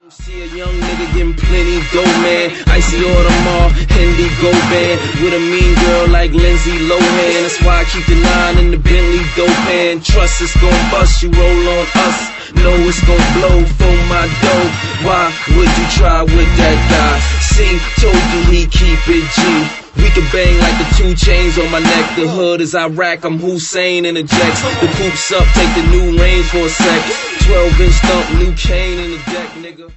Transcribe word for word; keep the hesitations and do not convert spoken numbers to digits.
See a young nigga getting plenty dough, man. Icy Audemars, Hendy Go Band. With a mean girl like Lindsay Lohan. That's why I keep the nine in the Bentley dope pan. Trust it's gon' bust, you roll on us. Know it's gon' blow for my dough. Why would you try with that guy? See, told you he keep it G. We can bang like the two chains on my neck. The hood is Iraq, I'm Hussein in the jets. The coop's up, take the new range for a sec. twelve inch thump, new cane in the deck, nigga.